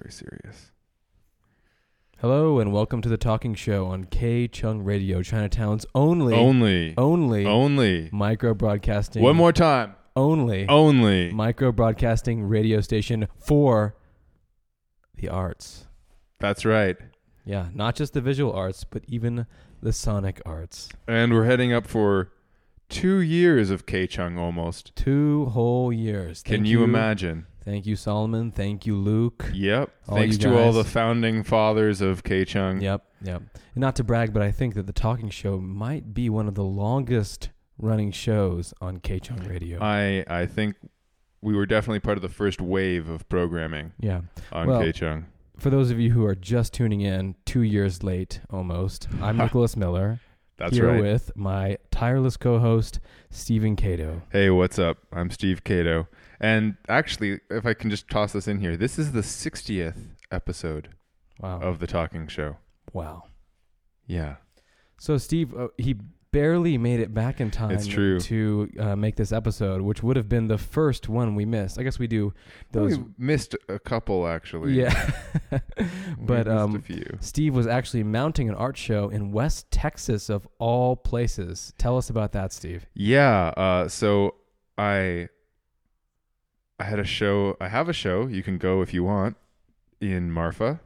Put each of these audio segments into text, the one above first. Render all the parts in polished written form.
very serious. Hello and welcome to the Talking Show on K Chung Radio, Chinatown's only micro broadcasting. One more time. Only micro broadcasting radio station for the arts. That's right. Yeah, not just the visual arts, but even the sonic arts. And we're heading up for 2 years of K Chung almost. 2 whole years. Can you imagine? Thank you, Solomon. Thank you, Luke. Yep. All Thanks you to all guys. the founding fathers of K Chung. Yep. And not to brag, but I think that the Talking Show might be one of the longest running shows on K Chung Radio. I think we were definitely part of the first wave of programming on K Chung. For those of you who are just tuning in, 2 years late almost, I'm Nicholas Miller. That's here right. With my tireless co-host, Stephen Cato. Hey, what's up? I'm Steve Cato. And actually, if I can just toss this in here, this is the 60th episode of The Talking Show. Wow. Yeah. So, Steve, he barely made it back in time It's true. to make this episode, which would have been the first one we missed. I guess we do those. We missed a couple, actually. Yeah. But we missed a few. Steve was actually mounting an art show in West Texas, of all places. Tell us about that, Steve. Yeah. So I had a show. I have a show. You can go if you want in Marfa,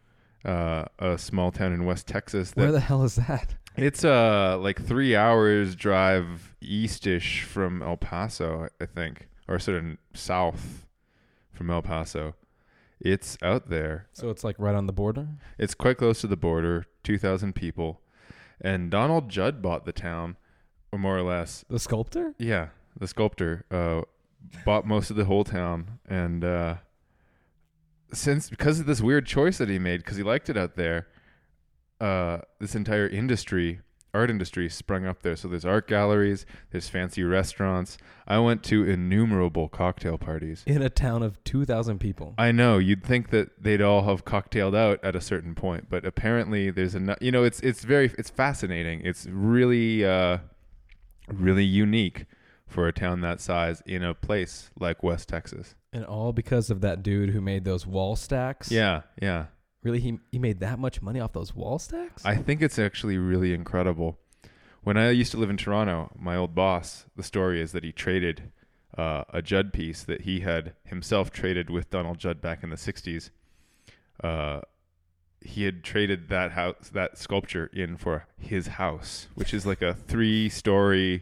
a small town in West Texas. Where the hell is that? It's like 3 hours drive east-ish from El Paso, I think, or sort of south from El Paso. It's out there. So it's like right on the border? It's quite close to the border, 2,000 people. And Donald Judd bought the town, or more or less. The sculptor? Yeah, the sculptor bought most of the whole town. And because of this weird choice that he made, because he liked it out there, this entire art industry sprung up there. So there's art galleries, there's fancy restaurants. I went to innumerable cocktail parties. In a town of 2,000 people. I know, you'd think that they'd all have cocktailed out at a certain point, but apparently there's it's fascinating. It's really, really unique for a town that size in a place like West Texas. And all because of that dude who made those wall stacks? Yeah. Really, he made that much money off those wall stacks? I think it's actually really incredible. When I used to live in Toronto, my old boss, the story is that he traded a Judd piece that he had himself traded with Donald Judd back in the 60s. He had traded that sculpture in for his house, which is like a 3-story,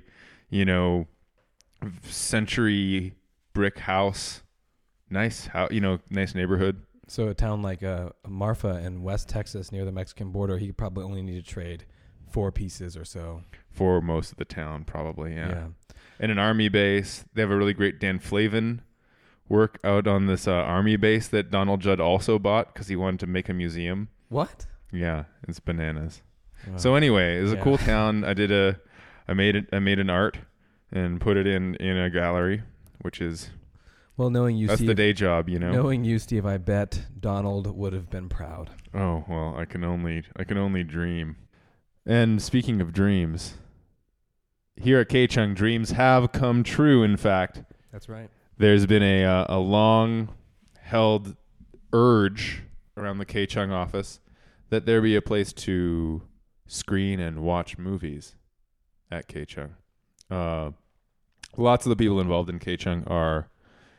century brick house. Nice house, nice neighborhood. So a town like Marfa in West Texas near the Mexican border, he probably only need to trade 4 pieces or so. For most of the town, probably, yeah. And an army base. They have a really great Dan Flavin work out on this army base that Donald Judd also bought because he wanted to make a museum. What? Yeah, it's bananas. Wow. So anyway, it was a cool town. I made an art and put it in a gallery, which is... Well, knowing you, that's Steve, the day job, Knowing you, Steve, I bet Donald would have been proud. Oh, well, I can only dream. And speaking of dreams, here at K Chung, dreams have come true, in fact. That's right. There's been a long-held urge around the K Chung office that there be a place to screen and watch movies at K Chung. Lots of the people involved in K Chung are...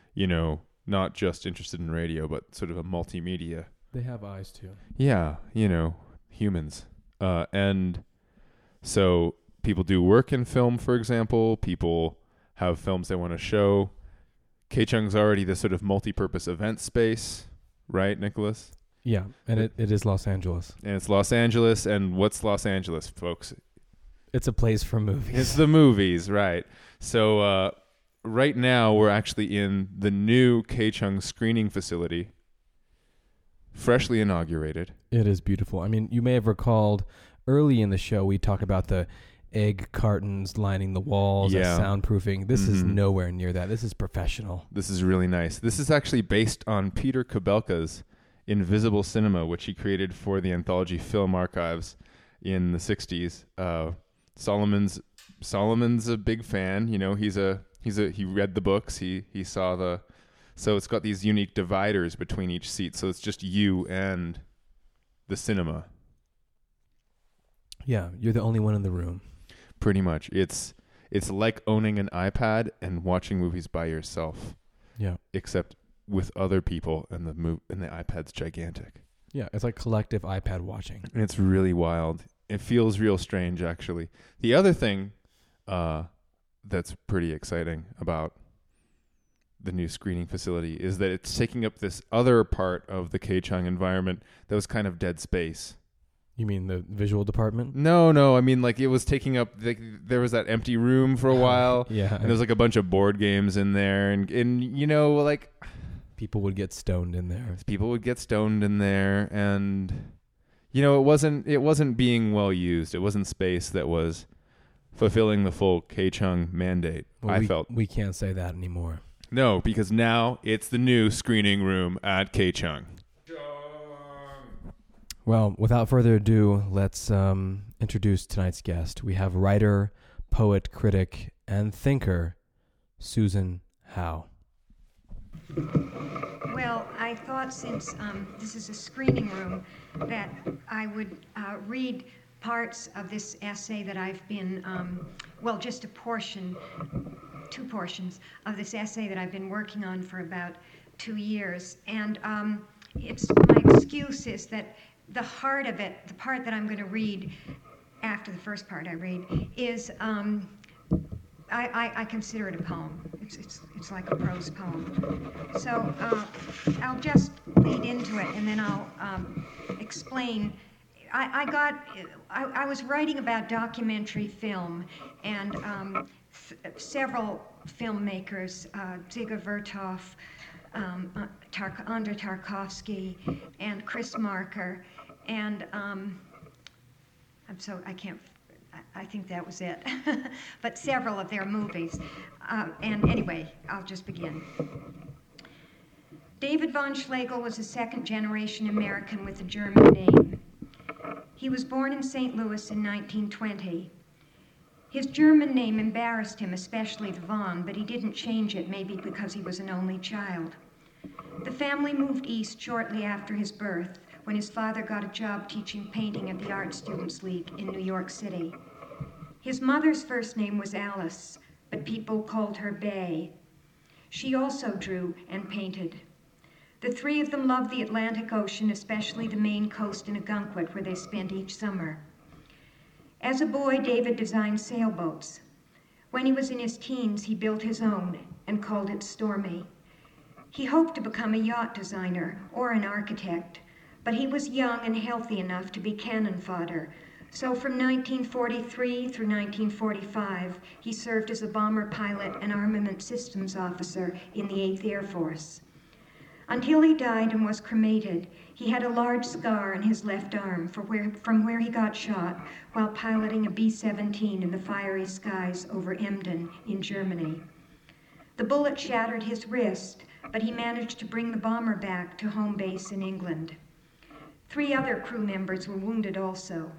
not just interested in radio, but sort of a multimedia. They have eyes too. Yeah, humans. And so people do work in film, for example. People have films they want to show. K-Chung's already this sort of multi-purpose event space, right, Nicholas? Yeah, and it is Los Angeles. And it's Los Angeles, and what's Los Angeles, folks? It's a place for movies. It's the movies, right. So right now we're actually in the new K-Chung screening facility, freshly inaugurated. It is beautiful. I mean, you may have recalled early in the show we talked about the egg cartons lining the walls, and soundproofing. This is nowhere near that. This is professional. This is really nice. This is actually based on Peter Kubelka's Invisible Cinema, which he created for the Anthology Film Archives in the 60s. Solomon's a big fan. He read the books. He saw So it's got these unique dividers between each seat. So it's just you and the cinema. Yeah, you're the only one in the room. Pretty much. It's like owning an iPad and watching movies by yourself. Yeah. Except with other people, and the iPad's gigantic. Yeah, it's like collective iPad watching. And it's really wild. It feels real strange, actually. The other thing that's pretty exciting about the new screening facility is that it's taking up this other part of the Keichung environment that was kind of dead space. You mean the visual department? No. I mean, like, it was taking up... there was that empty room for a while. Yeah. And there's, like, a bunch of board games in there. And you know, like... People would get stoned in there. And, you know, it wasn't being well used. It wasn't space that was fulfilling the full Keichung mandate, Well, I felt. We can't say that anymore. No, because now it's the new screening room at Keichung. Well, without further ado, let's introduce tonight's guest. We have writer, poet, critic, and thinker, Susan Howe. Well, I thought since this is a screening room that I would read parts of this essay that I've been, just two portions of this essay that I've been working on for about 2 years. And my excuse is that the heart of it, the part that I'm going to read after the first part I read, is I consider it a poem. It's like a prose poem. So I'll just lead into it, and then I'll explain. I was writing about documentary film, and several filmmakers, Dziga Vertov, Andrei Tarkovsky, and Chris Marker, and I think that was it, but several of their movies. And anyway, I'll just begin. David von Schlegel was a second-generation American with a German name. He was born in St. Louis in 1920. His German name embarrassed him, especially the von, but he didn't change it, maybe because he was an only child. The family moved east shortly after his birth, when his father got a job teaching painting at the Art Students League in New York City. His mother's first name was Alice, but people called her Bay. She also drew and painted. The three of them loved the Atlantic Ocean, especially the Maine coast in Ogunquit, where they spent each summer. As a boy, David designed sailboats. When he was in his teens, he built his own and called it Stormy. He hoped to become a yacht designer or an architect, but he was young and healthy enough to be cannon fodder. So from 1943 through 1945, he served as a bomber pilot and armament systems officer in the 8th Air Force. Until he died and was cremated, he had a large scar on his left arm from where he got shot while piloting a B-17 in the fiery skies over Emden in Germany. The bullet shattered his wrist, but he managed to bring the bomber back to home base in England. 3 other crew members were wounded also.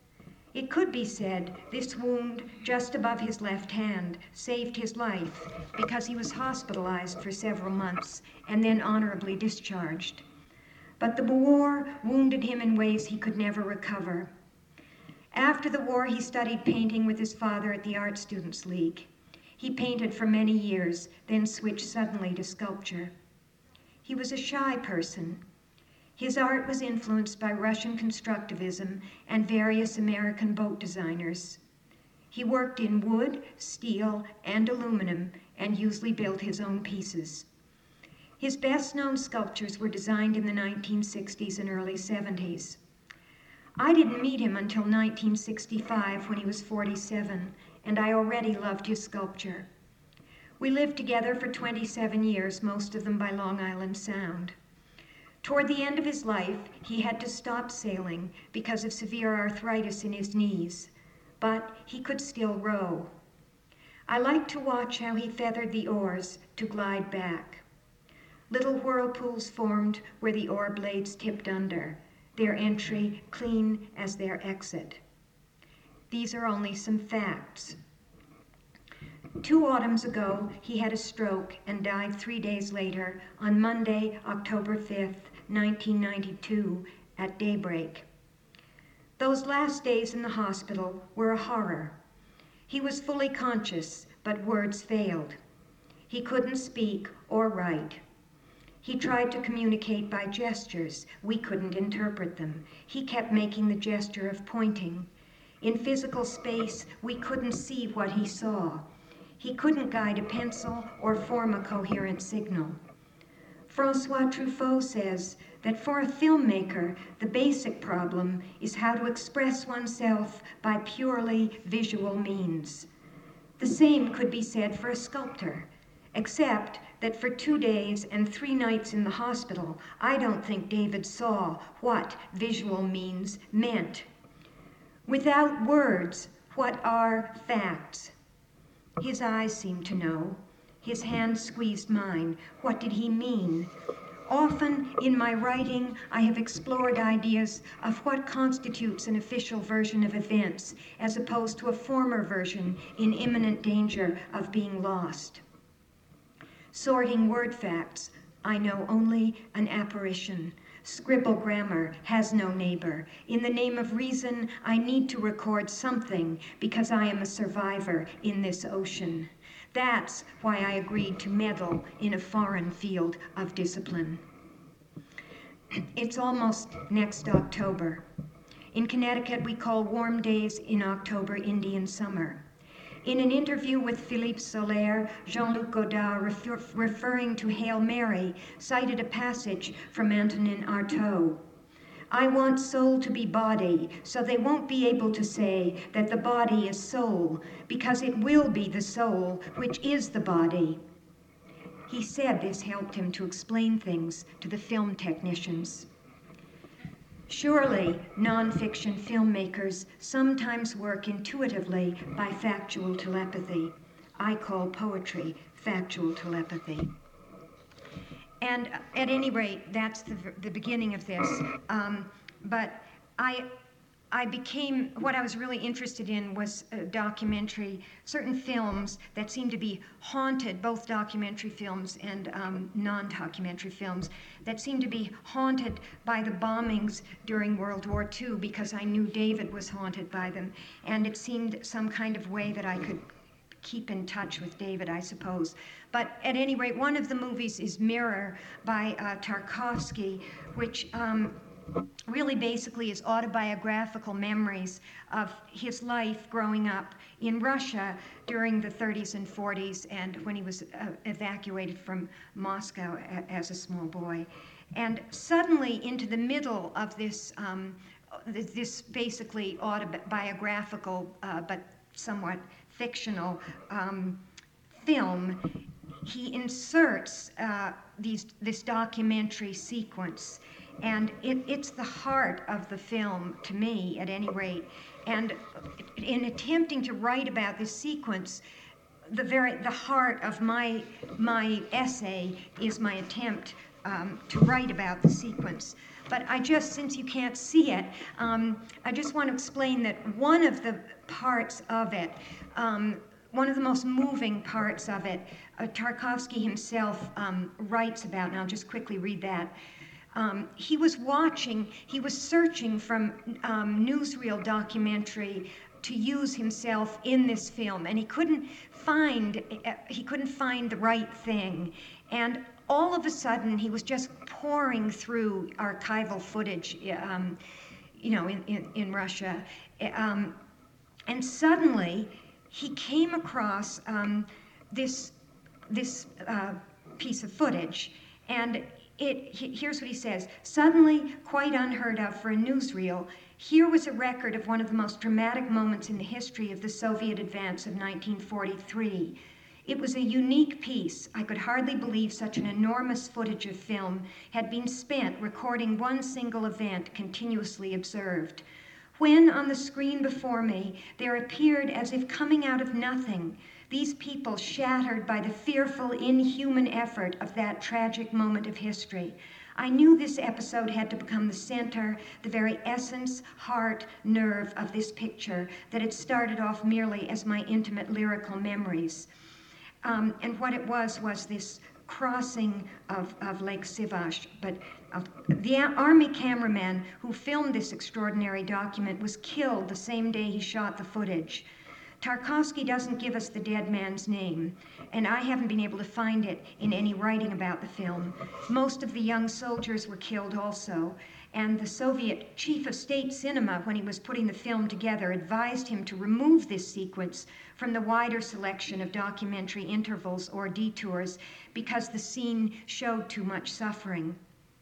It could be said this wound just above his left hand saved his life because he was hospitalized for several months and then honorably discharged. But the war wounded him in ways he could never recover. After the war, he studied painting with his father at the Art Students League. He painted for many years, then switched suddenly to sculpture. He was a shy person. His art was influenced by Russian constructivism and various American boat designers. He worked in wood, steel, and aluminum, and usually built his own pieces. His best-known sculptures were designed in the 1960s and early 70s. I didn't meet him until 1965 when he was 47, and I already loved his sculpture. We lived together for 27 years, most of them by Long Island Sound. Toward the end of his life, he had to stop sailing because of severe arthritis in his knees, but he could still row. I liked to watch how he feathered the oars to glide back. Little whirlpools formed where the oar blades tipped under, their entry clean as their exit. These are only some facts. 2 autumns ago, he had a stroke and died 3 days later on Monday, October 5th, 1992, at daybreak. Those last days in the hospital were a horror. He was fully conscious, but words failed. He couldn't speak or write. He tried to communicate by gestures. We couldn't interpret them. He kept making the gesture of pointing. In physical space, we couldn't see what he saw. He couldn't guide a pencil or form a coherent signal. François Truffaut says that for a filmmaker, the basic problem is how to express oneself by purely visual means. The same could be said for a sculptor, except that for 2 days and 3 nights in the hospital, I don't think David saw what visual means meant. Without words, what are facts? His eyes seemed to know. His hand squeezed mine. What did he mean? Often in my writing, I have explored ideas of what constitutes an official version of events, as opposed to a former version in imminent danger of being lost. Sorting word facts, I know only an apparition. Scribble grammar has no neighbor. In the name of reason, I need to record something because I am a survivor in this ocean. That's why I agreed to meddle in a foreign field of discipline. It's almost next October. In Connecticut, we call warm days in October Indian summer. In an interview with Philippe Soler, Jean-Luc Godard, referring to Hail Mary, cited a passage from Antonin Artaud. I want soul to be body, so they won't be able to say that the body is soul, because it will be the soul, which is the body. He said this helped him to explain things to the film technicians. Surely, nonfiction filmmakers sometimes work intuitively by factual telepathy. I call poetry factual telepathy. And at any rate, that's the beginning of this. But I became, what I was really interested in was documentary, certain films that seem to be haunted, both documentary films and non-documentary films, that seem to be haunted by the bombings during World War II, because I knew David was haunted by them. And it seemed some kind of way that I could keep in touch with David, I suppose. But at any rate, one of the movies is Mirror by Tarkovsky, which really basically is autobiographical memories of his life growing up in Russia during the 30s and 40s and when he was evacuated from Moscow as a small boy. And suddenly into the middle of this, this basically autobiographical but somewhat fictional film, he inserts this documentary sequence. And it's the heart of the film, to me, at any rate. And in attempting to write about this sequence, the heart of my essay is my attempt to write about the sequence. But since you can't see it, I just want to explain that one of the parts of it, one of the most moving parts of it, Tarkovsky himself writes about, and I'll just quickly read that. He was searching from newsreel documentary to use himself in this film, and he couldn't find the right thing. And all of a sudden, he was just pouring through archival footage, in Russia, and suddenly he came across this piece of footage, and here's what he says. Suddenly, quite unheard of for a newsreel, here was a record of one of the most dramatic moments in the history of the Soviet advance of 1943. It was a unique piece. I could hardly believe such an enormous footage of film had been spent recording one single event continuously observed. When on the screen before me, there appeared as if coming out of nothing, these people shattered by the fearful, inhuman effort of that tragic moment of history. I knew this episode had to become the center, the very essence, heart, nerve of this picture, that it started off merely as my intimate lyrical memories. And what it was this crossing of Lake Sivash. But the Army cameraman who filmed this extraordinary document was killed the same day he shot the footage. Tarkovsky doesn't give us the dead man's name, and I haven't been able to find it in any writing about the film. Most of the young soldiers were killed also, and the Soviet chief of state cinema, when he was putting the film together, advised him to remove this sequence from the wider selection of documentary intervals or detours because the scene showed too much suffering.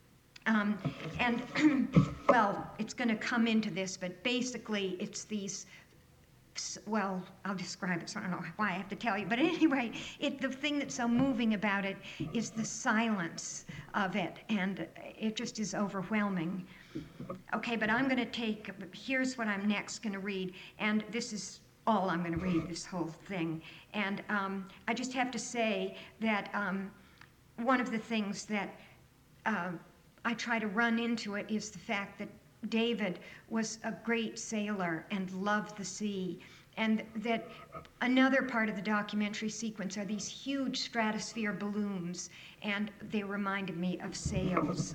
Well, it's going to come into this, but basically it's these, well, I'll describe it, so I don't know why I have to tell you. But anyway, the thing that's so moving about it is the silence of it, and it just is overwhelming. Okay, but I'm going to here's what I'm next going to read, and this is all I'm going to read, this whole thing. And I just have to say that one of the things that I try to run into it is the fact that David was a great sailor and loved the sea, and that another part of the documentary sequence are these huge stratosphere balloons, and they reminded me of sails.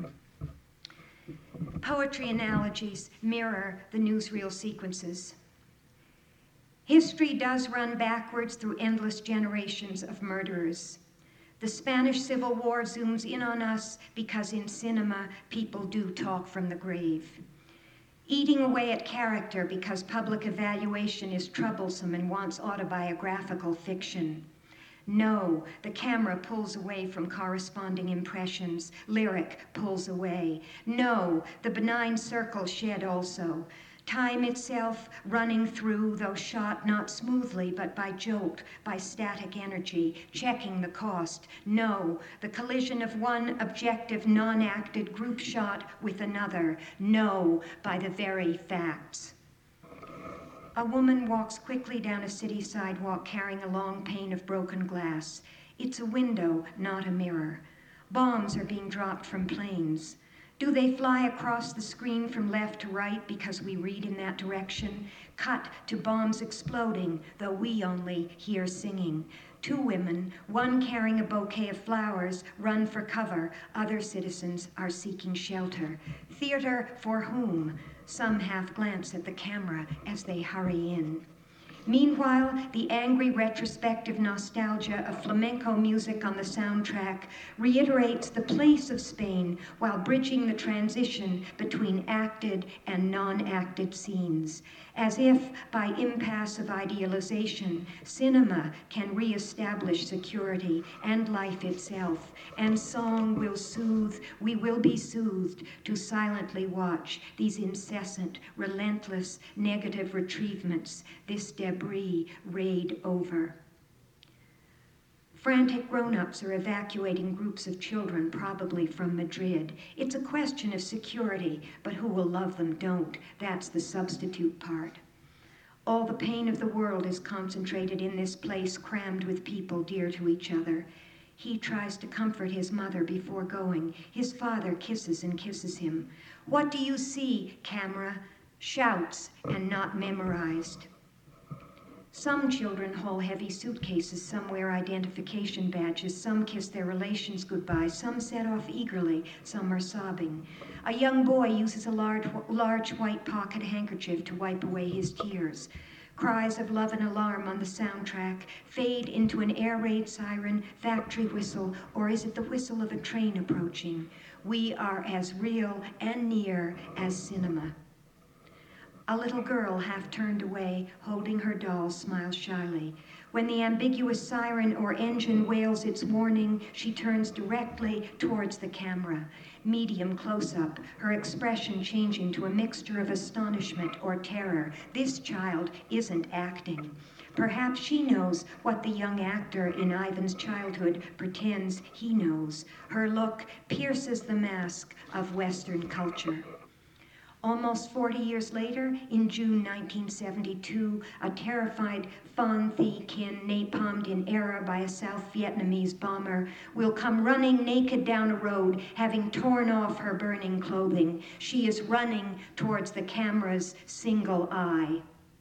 Poetry analogies mirror the newsreel sequences. History does run backwards through endless generations of murderers. The Spanish Civil War zooms in on us because in cinema, people do talk from the grave. Eating away at character because public evaluation is troublesome and wants autobiographical fiction. No, the camera pulls away from corresponding impressions. Lyric pulls away. No, the benign circle shed also. Time itself running through, though shot not smoothly, but by jolt, by static energy, checking the cost. No, the collision of one objective, non-acted group shot with another. No, by the very facts. A woman walks quickly down a city sidewalk carrying a long pane of broken glass. It's a window, not a mirror. Bombs are being dropped from planes. Do they fly across the screen from left to right because we read in that direction? Cut to bombs exploding, though we only hear singing. Two women, one carrying a bouquet of flowers, run for cover. Other citizens are seeking shelter. Theater for whom? Some half glance at the camera as they hurry in. Meanwhile, the angry retrospective nostalgia of flamenco music on the soundtrack reiterates the place of Spain while bridging the transition between acted and non-acted scenes. As if, by impasse of idealization, cinema can re-establish security and life itself, and song will soothe, we will be soothed to silently watch these incessant, relentless, negative retrievements, this debris raid over. Frantic grown-ups are evacuating groups of children, probably from Madrid. It's a question of security, but who will love them don't. That's the substitute part. All the pain of the world is concentrated in this place crammed with people dear to each other. He tries to comfort his mother before going. His father kisses and kisses him. What do you see, camera? Shouts and not memorized. Some children haul heavy suitcases, some wear identification badges, some kiss their relations goodbye, some set off eagerly, some are sobbing. A young boy uses a large white pocket handkerchief to wipe away his tears. Cries of love and alarm on the soundtrack fade into an air raid siren, factory whistle, or is it the whistle of a train approaching? We are as real and near as cinema. A little girl, half turned away, holding her doll, smiles shyly. When the ambiguous siren or engine wails its warning, she turns directly towards the camera. Medium close-up, her expression changing to a mixture of astonishment or terror. This child isn't acting. Perhaps she knows what the young actor in Ivan's childhood pretends he knows. Her look pierces the mask of Western culture. Almost 40 years later, in June 1972, a terrified Phan Thi Kin, napalmed in error by a South Vietnamese bomber, will come running naked down a road, having torn off her burning clothing. She is running towards the camera's single eye.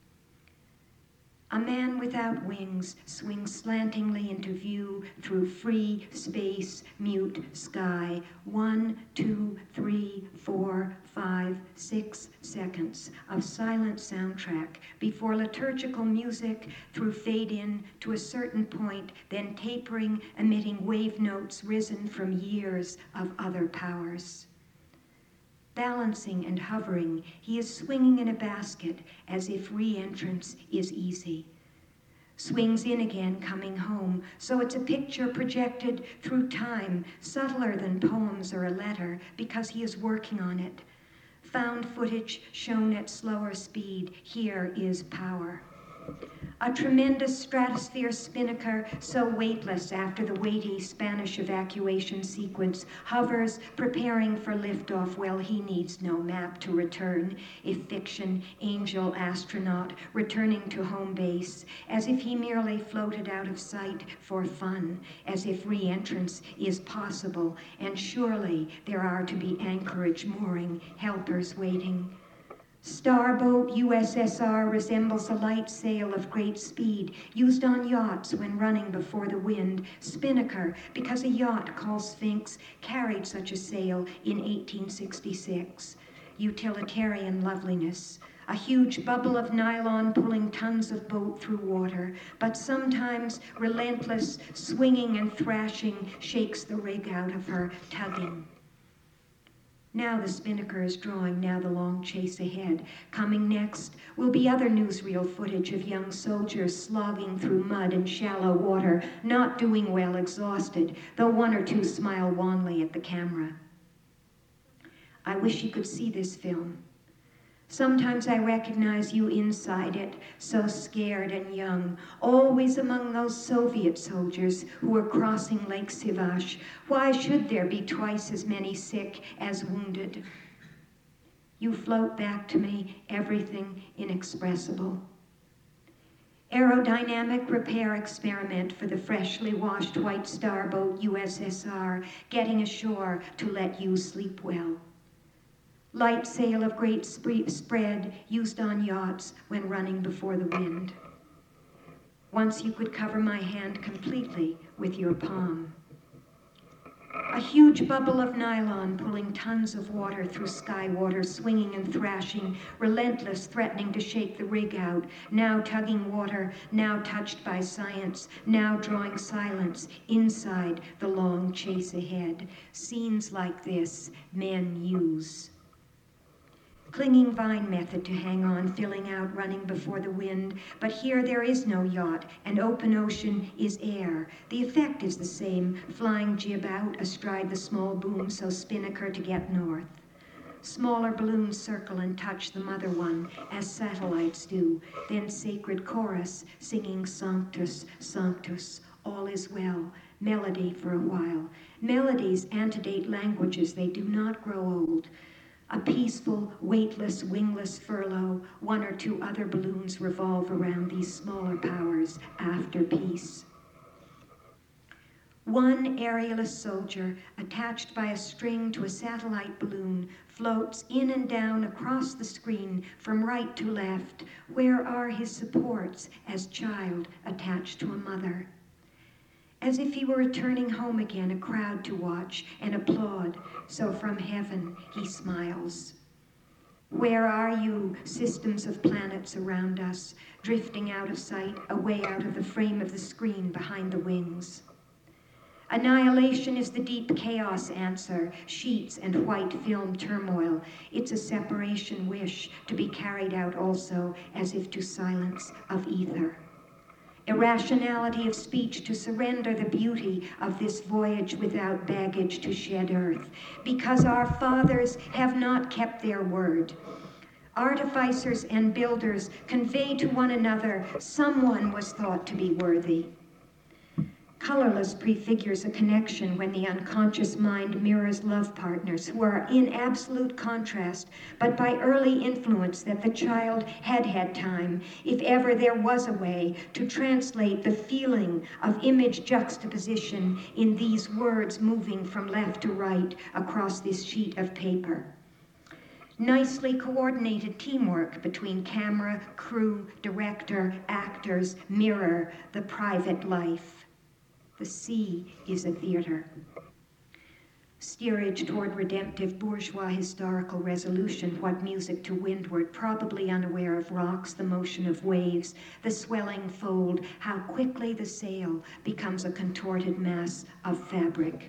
A man without wings swings slantingly into view through free space, mute sky. 1, 2, 3, 4, 5, 6 seconds of silent soundtrack before liturgical music through fade in to a certain point, then tapering, emitting wave notes risen from years of other powers. Balancing and hovering, he is swinging in a basket as if re-entrance is easy. Swings in again, coming home, so it's a picture projected through time, subtler than poems or a letter, because he is working on it. Found footage shown at slower speed. Here is power. A tremendous stratosphere spinnaker, so weightless after the weighty Spanish evacuation sequence, hovers, preparing for liftoff. Well, he needs no map to return. If fiction, angel astronaut, returning to home base, as if he merely floated out of sight for fun, as if re-entrance is possible, and surely there are to be anchorage mooring, helpers waiting. Starboat USSR resembles a light sail of great speed, used on yachts when running before the wind. Spinnaker, because a yacht called Sphinx carried such a sail in 1866. Utilitarian loveliness. A huge bubble of nylon pulling tons of boat through water, but sometimes relentless swinging and thrashing shakes the rig out of her, tugging. Now the spinnaker is drawing, now the long chase ahead. Coming next will be other newsreel footage of young soldiers slogging through mud and shallow water, not doing well, exhausted, though one or two smile wanly at the camera. I wish you could see this film. Sometimes I recognize you inside it, so scared and young, always among those Soviet soldiers who were crossing Lake Sivash. Why should there be twice as many sick as wounded? You float back to me, everything inexpressible. Aerodynamic repair experiment for the freshly washed White Star boat USSR, getting ashore to let you sleep well. Light sail of great spread used on yachts when running before the wind. Once you could cover my hand completely with your palm. A huge bubble of nylon pulling tons of water through sky water, swinging and thrashing, relentless, threatening to shake the rig out, now tugging water, now touched by science, now drawing silence inside the long chase ahead. Scenes like this men use. Clinging vine method to hang on, filling out, running before the wind. But here there is no yacht, and open ocean is air. The effect is the same, flying jib out astride the small boom, so spinnaker to get north. Smaller balloons circle and touch the mother one, as satellites do. Then sacred chorus, singing Sanctus, Sanctus, all is well. Melody for a while. Melodies antedate languages, they do not grow old. A peaceful, weightless, wingless furlough, one or two other balloons revolve around these smaller powers after peace. One aerialist soldier, attached by a string to a satellite balloon, floats in and down across the screen from right to left. Where are his supports as child attached to a mother? As if he were returning home again, a crowd to watch and applaud, so from heaven he smiles. Where are you, systems of planets around us, drifting out of sight, away out of the frame of the screen behind the wings? Annihilation is the deep chaos answer, sheets and white film turmoil. It's a separation wish to be carried out also, as if to silence of ether. Irrationality of speech to surrender the beauty of this voyage without baggage to shed earth, because our fathers have not kept their word. Artificers and builders convey to one another someone was thought to be worthy. Colorless prefigures a connection when the unconscious mind mirrors love partners who are in absolute contrast, but by early influence that the child had time, if ever there was a way, to translate the feeling of image juxtaposition in these words moving from left to right across this sheet of paper. Nicely coordinated teamwork between camera, crew, director, actors, mirror the private life. The sea is a theater. Steerage toward redemptive bourgeois historical resolution, what music to windward, probably unaware of rocks, the motion of waves, the swelling fold, how quickly the sail becomes a contorted mass of fabric.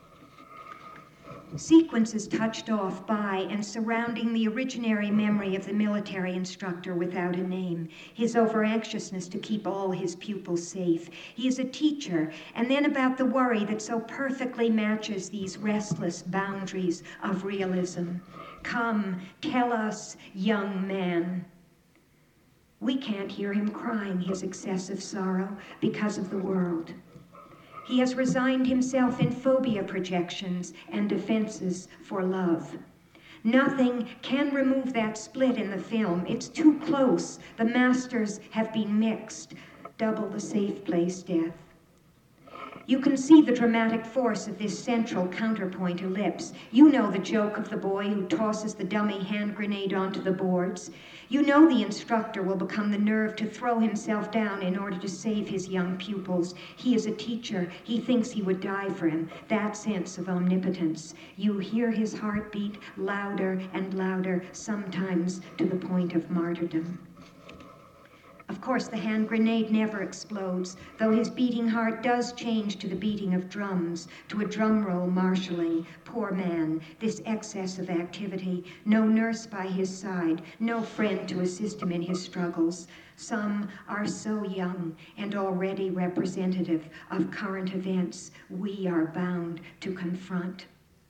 Sequences touched off by and surrounding the originary memory of the military instructor without a name, his over-anxiousness to keep all his pupils safe. He is a teacher, and then about the worry that so perfectly matches these restless boundaries of realism. Come, tell us, young man. We can't hear him crying his excessive sorrow because of the world. He has resigned himself in phobia projections and defenses for love. Nothing can remove that split in the film. It's too close. The masters have been mixed. Double the safe place death. You can see the dramatic force of this central counterpoint ellipse. You know the joke of the boy who tosses the dummy hand grenade onto the boards. You know the instructor will become the nerve to throw himself down in order to save his young pupils. He is a teacher. He thinks he would die for him. That sense of omnipotence. You hear his heartbeat louder and louder, sometimes to the point of martyrdom. Of course, the hand grenade never explodes, though his beating heart does change to the beating of drums, to a drum roll marshalling. Poor man, this excess of activity, no nurse by his side, no friend to assist him in his struggles. Some are so young and already representative of current events we are bound to confront.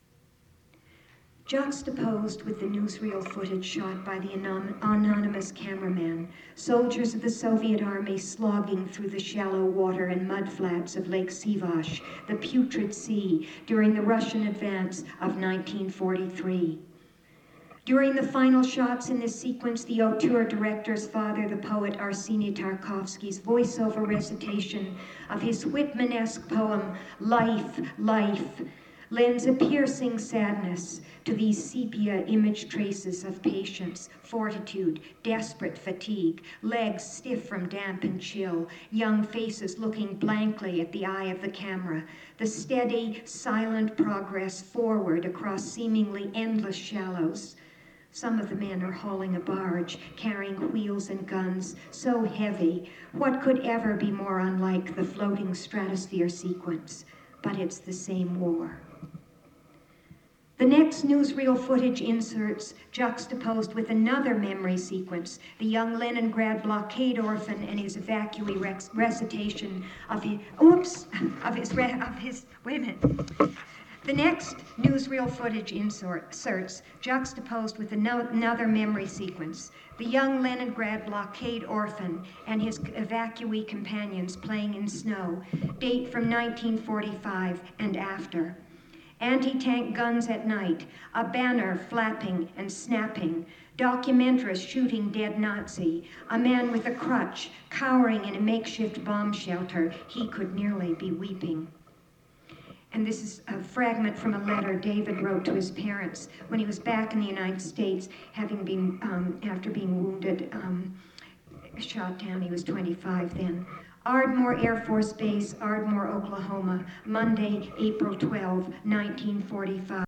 Juxtaposed with the newsreel footage shot by the anonymous cameraman, soldiers of the Soviet army slogging through the shallow water and mudflats of Lake Sivash, the putrid sea, during the Russian advance of 1943. During the final shots in this sequence, the auteur director's father, the poet Arseny Tarkovsky's voiceover recitation of his Whitman-esque poem, Life, Life, lends a piercing sadness to these sepia image traces of patience, fortitude, desperate fatigue, legs stiff from damp and chill, young faces looking blankly at the eye of the camera, the steady, silent progress forward across seemingly endless shallows. Some of the men are hauling a barge, carrying wheels and guns, so heavy. What could ever be more unlike the floating stratosphere sequence? But it's the same war. The next newsreel footage inserts, juxtaposed with another memory sequence, the young Leningrad blockade orphan and his evacuee recitation of his, wait a minute. The next newsreel footage inserts, juxtaposed with another memory sequence, the young Leningrad blockade orphan and his evacuee companions playing in snow, date from 1945 and after. Anti-tank guns at night, a banner flapping and snapping, documentarist shooting dead Nazi, a man with a crutch cowering in a makeshift bomb shelter. He could nearly be weeping. And this is a fragment from a letter David wrote to his parents when he was back in the United States, having been, after being wounded, shot down. He was 25 then. Ardmore Air Force Base, Ardmore, Oklahoma, Monday, April 12, 1945,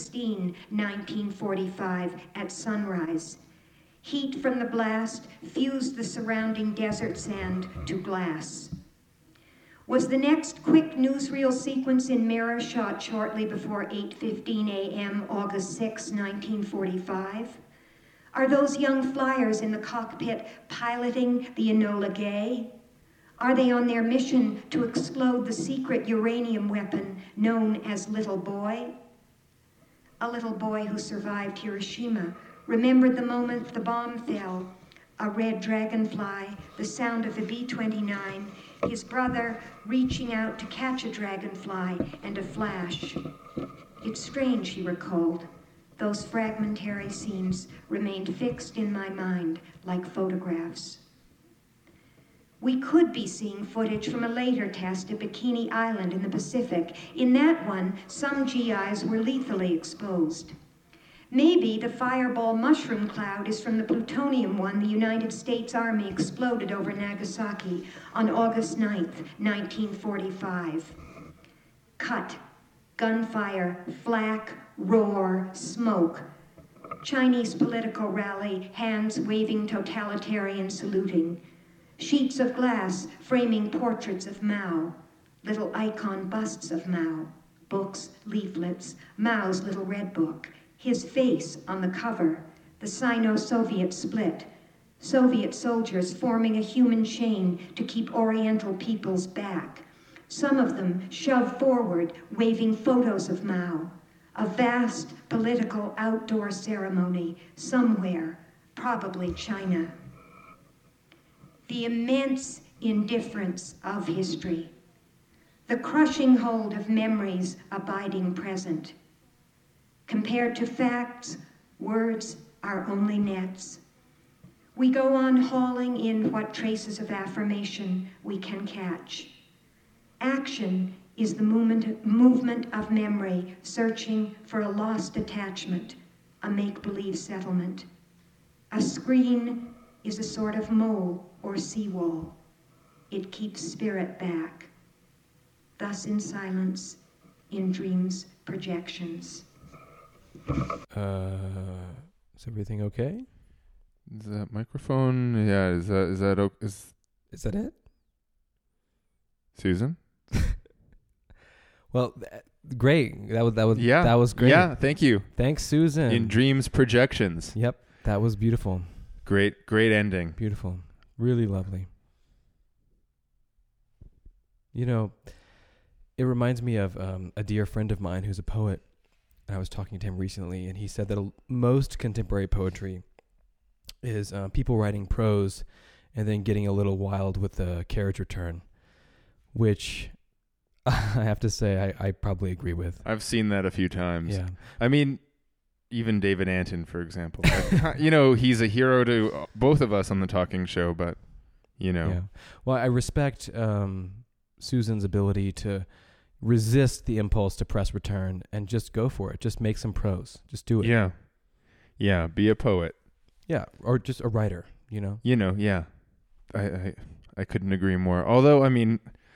1945, at sunrise. Heat from the blast fused the surrounding desert sand to glass. Was the next quick newsreel sequence in mirror shot shortly before 8:15 a.m., August 6, 1945? Are those young flyers in the cockpit piloting the Enola Gay? Are they on their mission to explode the secret uranium weapon known as Little Boy? A little boy who survived Hiroshima remembered the moment the bomb fell, a red dragonfly, the sound of the B-29, his brother reaching out to catch a dragonfly, and a flash. It's strange, he recalled. Those fragmentary scenes remained fixed in my mind like photographs. We could be seeing footage from a later test at Bikini Island in the Pacific. In that one, some GIs were lethally exposed. Maybe the fireball mushroom cloud is from the plutonium one the United States Army exploded over Nagasaki on August 9th, 1945. Cut, gunfire, flak, roar, smoke. Chinese political rally, hands waving totalitarian saluting. Sheets of glass framing portraits of Mao, little icon busts of Mao, books, leaflets, Mao's little red book, his face on the cover, the Sino-Soviet split, Soviet soldiers forming a human chain to keep Oriental peoples back, some of them shoved forward, waving photos of Mao, a vast political outdoor ceremony somewhere, probably China. The immense indifference of history, the crushing hold of memories abiding present. Compared to facts, words are only nets. We go on hauling in what traces of affirmation we can catch. Action is the movement of memory, searching for a lost attachment, a make-believe settlement. A screen is a sort of mole or seawall. It keeps spirit back. Thus in silence, in dreams, projections. Is everything okay? Is that microphone? Yeah, is that it? Susan? Well, great. That was great. Yeah, thank you. Thanks, Susan. In dreams, projections. Yep, that was beautiful. Great ending. Beautiful. Really lovely. You know, it reminds me of a dear friend of mine who's a poet. I was talking to him recently, and he said that most contemporary poetry is people writing prose and then getting a little wild with the carriage return, which I have to say I probably agree with. I've seen that a few times. Yeah. I mean, even David Anton, for example. He's a hero to both of us on the Talking Show, but, Yeah. Well, I respect Susan's ability to resist the impulse to press return and just go for it. Just make some prose. Just do it. Yeah. Yeah, be a poet. Yeah, or just a writer, Yeah. I couldn't agree more. Although, I mean,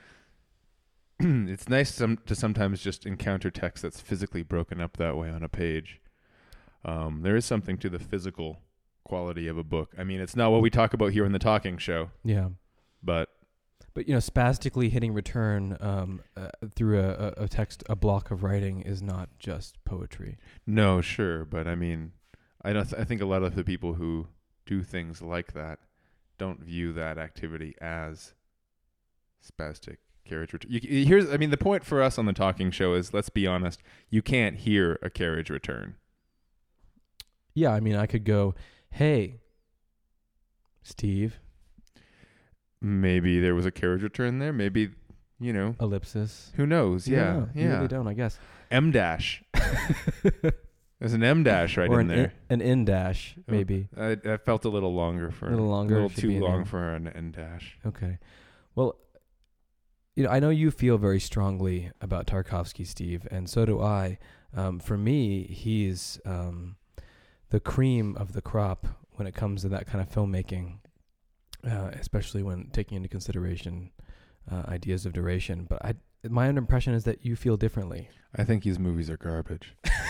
it's nice to sometimes just encounter text that's physically broken up that way on a page. There is something to the physical quality of a book. I mean, it's not what we talk about here in the Talking Show. Yeah. But spastically hitting return through a text, a block of writing is not just poetry. No, sure, but I mean, I think a lot of the people who do things like that don't view that activity as spastic carriage return. The point for us on the Talking Show is, let's be honest, you can't hear a carriage return. Yeah, I mean, I could go, hey, Steve. Maybe there was a carriage return there. Maybe, ellipsis. Who knows? Yeah. You really don't, I guess. M dash. There's an M dash right in there. An N dash, maybe. I felt a little longer for a little too long for an N dash. Okay. Well, I know you feel very strongly about Tarkovsky, Steve, and so do I. For me, he's the cream of the crop when it comes to that kind of filmmaking, especially when taking into consideration ideas of duration. But my own impression is that you feel differently. I think his movies are garbage.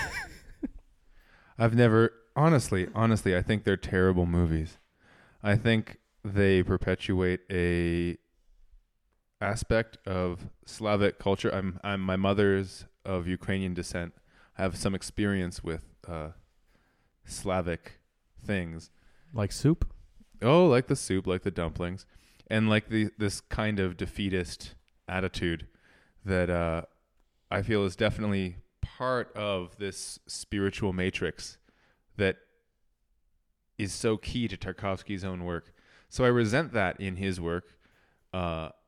I've never, honestly, I think they're terrible movies. I think they perpetuate a aspect of Slavic culture. My mother's of Ukrainian descent. I have some experience with Slavic things. Like soup? Oh, like the soup, like the dumplings, and like this kind of defeatist attitude that I feel is definitely part of this spiritual matrix that is so key to Tarkovsky's own work. So I resent that in his work. I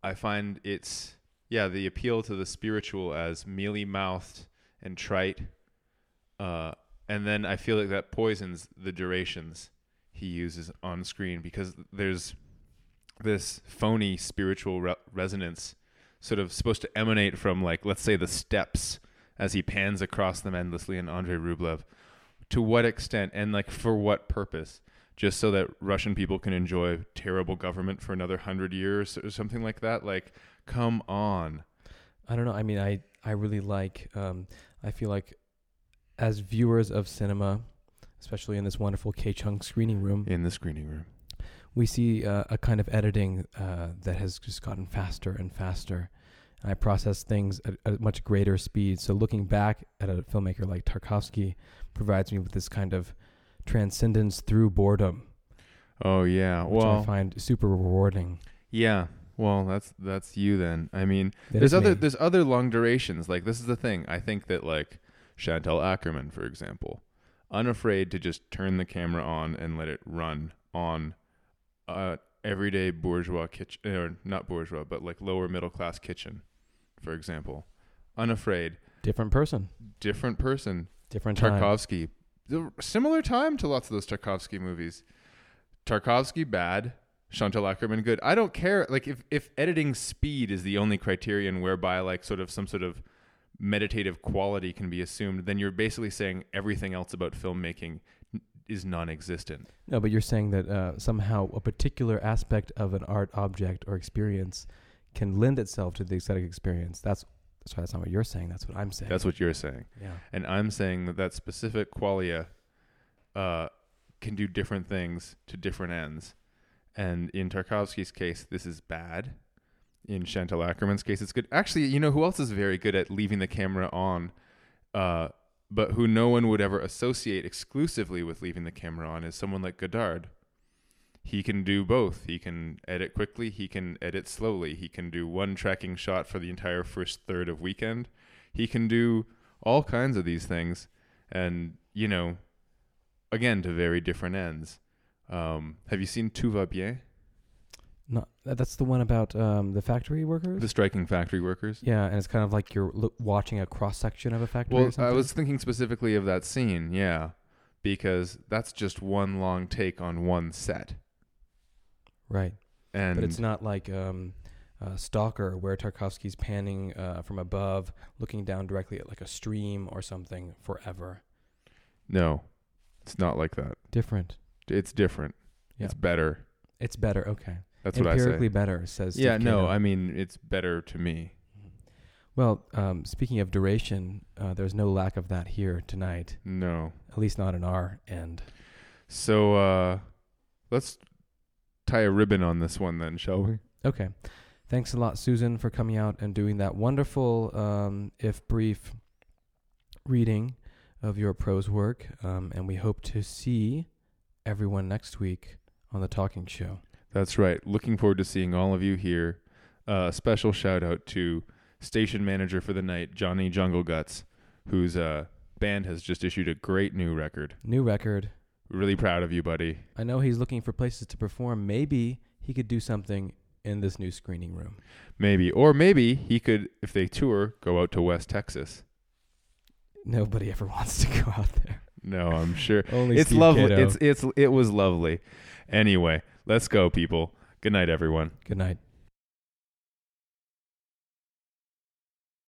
I find it's, the appeal to the spiritual as mealy-mouthed and trite. And then I feel like that poisons the durations he uses on screen, because there's this phony spiritual resonance sort of supposed to emanate from, like, let's say the steps as he pans across them endlessly in Andrei Rublev. To what extent and, like, for what purpose? Just so that Russian people can enjoy terrible government for another 100 years or something like that? Like, come on. I don't know. I mean, I really like, I feel like as viewers of cinema, especially in this wonderful K-Chung screening room. In the screening room. We see a kind of editing that has just gotten faster and faster. And I process things at a much greater speed. So looking back at a filmmaker like Tarkovsky provides me with this kind of transcendence through boredom. Oh, yeah. Which I find super rewarding. Yeah. Well, that's you then. I mean, There's other long durations. Like, this is the thing. I think that, like, Chantal Akerman, for example, unafraid to just turn the camera on and let it run on everyday bourgeois kitchen, or not bourgeois, but like lower middle class kitchen, for example. Unafraid. Different person. Different time. Tarkovsky. Similar time to lots of those Tarkovsky movies. Tarkovsky bad, Chantal Akerman good. I don't care. Like, if editing speed is the only criterion whereby, like, sort of some sort of meditative quality can be assumed, then you're basically saying everything else about filmmaking is non-existent. No, but you're saying that somehow a particular aspect of an art object or experience can lend itself to the aesthetic experience. That's not what you're saying. That's what I'm saying. That's what you're saying. Yeah. And I'm saying that specific qualia can do different things to different ends. And in Tarkovsky's case, this is bad. In Chantal Akerman's case, it's good. Actually, you know who else is very good at leaving the camera on, but who no one would ever associate exclusively with leaving the camera on, is someone like Godard. He can do both. He can edit quickly. He can edit slowly. He can do one tracking shot for the entire first third of Weekend. He can do all kinds of these things. And, you know, again, to very different ends. Have you seen Tout va bien? No, that's the one about the factory workers? The striking factory workers? Yeah, and it's kind of like you're watching a cross-section of a factory or something? Well, I was thinking specifically of that scene, yeah, because that's just one long take on one set. Right. But it's not like Stalker, where Tarkovsky's panning from above, looking down directly at like a stream or something forever. No, it's not like that. Different. It's different. Yeah. It's better. It's better, okay. That's what I say. Empirically better, says Steve Yeah, no, Cato. I mean, it's better to me. Well, speaking of duration, there's no lack of that here tonight. No. At least not on our end. So let's tie a ribbon on this one then, shall we? Okay. Thanks a lot, Susan, for coming out and doing that wonderful, if brief, reading of your prose work. And we hope to see everyone next week on The Talking Show. That's right. Looking forward to seeing all of you here. Special shout out to station manager for the night, Johnny Jungle Guts, whose band has just issued a great new record. New record. Really proud of you, buddy. I know he's looking for places to perform. Maybe he could do something in this new screening room. Maybe. Or maybe he could, if they tour, go out to West Texas. Nobody ever wants to go out there. No, I'm sure. Only it's Steve lovely. Cato. It was lovely. Anyway, let's go, people. Good night, everyone. Good night.